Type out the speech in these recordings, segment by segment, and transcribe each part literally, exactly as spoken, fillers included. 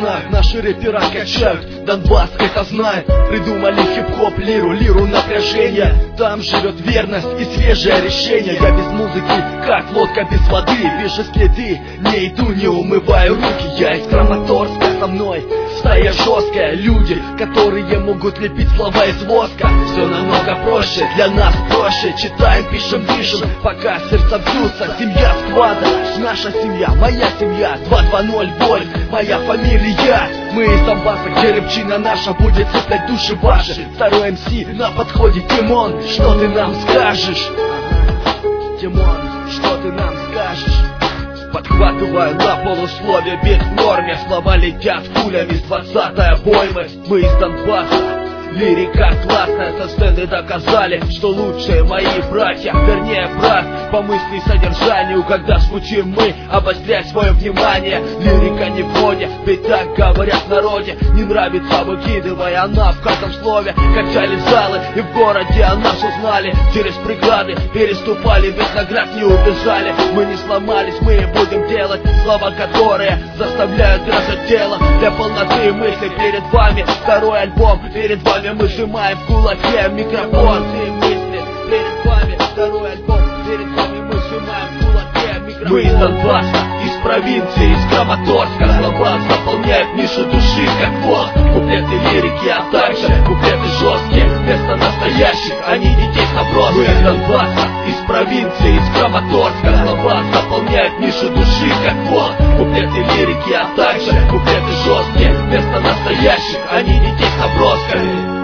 знают, наши рэпера качают, Донбасс это знает. Придумали хип-хоп, лиру, лиру напряжения. Там живет верность и свежее решение. Я без музыки, как лодка без воды. Вижу следы, не иду, не умываю руки. Я из Краматорска, со мной стая жесткая. Люди, которые могут лепить слова из воска. Все намного проще, для нас проще. Читаем, пишем, пишем, пока сердца бьются. Семья сквада, наша семья, моя семья. Два два ноль боль, моя фамилия. Мы из Донбасса, где рыбчина наша будет цеплять души ваши. Второй эм си на подходе, Тимон, что ты нам скажешь? Тимон, что ты нам скажешь? Подхватываю на полусловие, бит в норме. Слова летят пулями с двадцатой обоймы. Мы из Донбасса. Лирика классная, со сцены доказали, что лучшие мои братья, вернее брат, по мысли и содержанию. Когда звучим мы, обострять свое внимание. Лирика не в моде, ведь так говорят в народе. Не нравится, выкидывая она в каждом слове. Качали залы, и в городе о нас узнали. Через преграды переступали, без наград не убежали. Мы не сломались, мы будем делать слова, которые заставляют дрожать тело. Для полноты мысли перед вами второй альбом, перед вами мы сжимаем в кулаке микрофон. И мысли перед вами второй альбом, перед вами мы сжимаем в кулаке микрофон. Мы из Донбасса, из провинции, из Краматорска. Слова заполняют нишу души, как воск. Куплеты лирики, а также куплеты жесткие. Вместо настоящих, они детей с наброски. Мы из Донбасса, из провинции, из Краматорска. Слова заполняют нишу души, как воск. Куплеты лирики, а также куплеты жесткие. Вместо настоящих, они детей с набросками.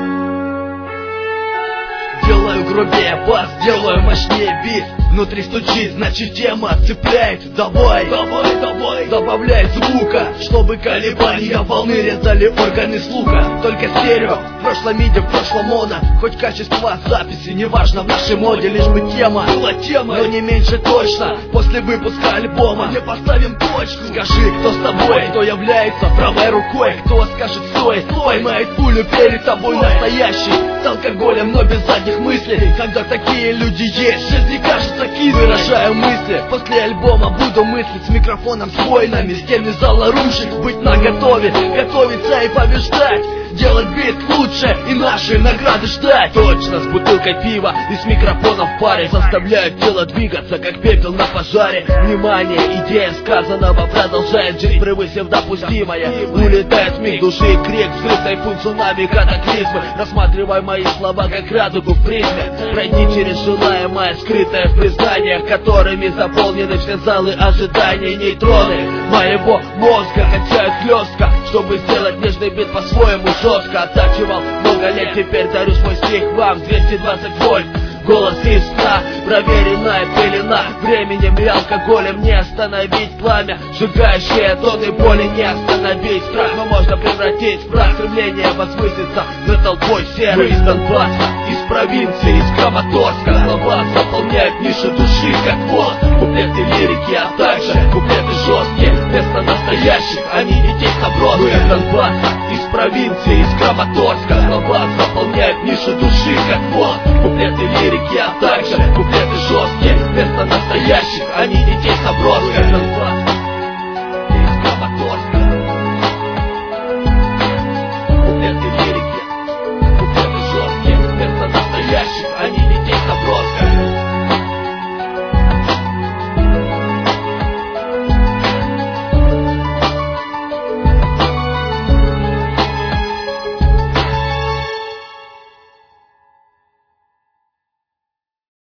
Делаю грубее бас, делаю мощнее бит. Внутри стучит, значит тема цепляет. Давай, давай, давай, добавляй звука, чтобы колебания волны резали органы слуха. Только стерео, в прошлом миди, в прошлом моно. Хоть качество записи, неважно в нашей моде. Лишь бы тема была тема, но не меньше точно. После выпуска альбома не поставим точку. Скажи, кто с тобой, кто является правой рукой. Кто скажет стой, поймает пулю перед тобой. Настоящий, с алкоголем, но без задних мыслей. Когда такие люди есть, жизнь не кажется кислой. Выражаю мысли, после альбома буду мыслить с микрофоном, с войнами, стены зала рушить. Быть наготове, готовиться и побеждать. Делать бит лучше и наши награды ждать. Точно, с бутылкой пива и с микрофоном в паре заставляют тело двигаться, как пепел на пожаре. Внимание, идея сказанного продолжает жить, превысив допустимое. Улетает миг души, крик, взрыв, тайфун, цунами, катаклизмы. Рассматривай мои слова, как радугу в призме. Пройди через желаемое, скрытое в признаниях, которыми заполнены все залы ожидания. Нейтроны моего мозга качают хлестко, чтобы сделать нежный бит по-своему жестко. Оттачивал много лет, теперь дарю свой стих вам. Двести двадцать вольт, голос из сна, проверенная пелена. Временем и алкоголем не остановить пламя, сжигающее тонны боли не остановить. Страх но можно превратить в прах, стремление возвыситься над толпой серой. Мы из Донбасса, из провинции, из Краматорска. Слова заполняют нишу души, как воск. Куплеты лирики, а также куплеты жесткие. Вместо настоящих, они детей с наброски. Мы из Донбасса, из провинции, из Краматорска. Слова заполняют нишу души, как воск. Куплеты лирики, а также куплеты жесткие. Вместо настоящих, они детей с наброски.